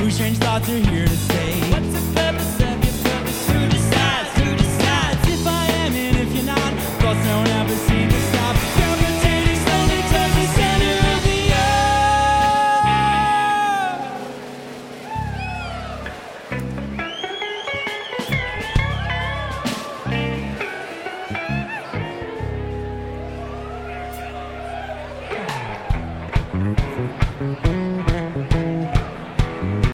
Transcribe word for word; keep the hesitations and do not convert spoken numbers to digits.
Two strange thoughts are here to stay. What's it